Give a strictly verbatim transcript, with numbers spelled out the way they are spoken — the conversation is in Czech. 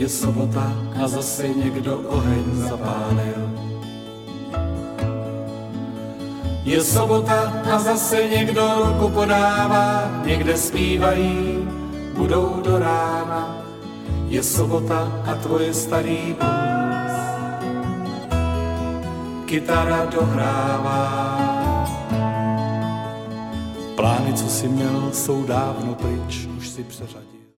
Je sobota a zase někdo oheň zapálil. Je sobota a zase někdo ruku podává, někde zpívají, budou do rána. Je sobota a tvoje starý blues kytara dohrává. Plány, co si měl, jsou dávno pryč, už si přeřadil.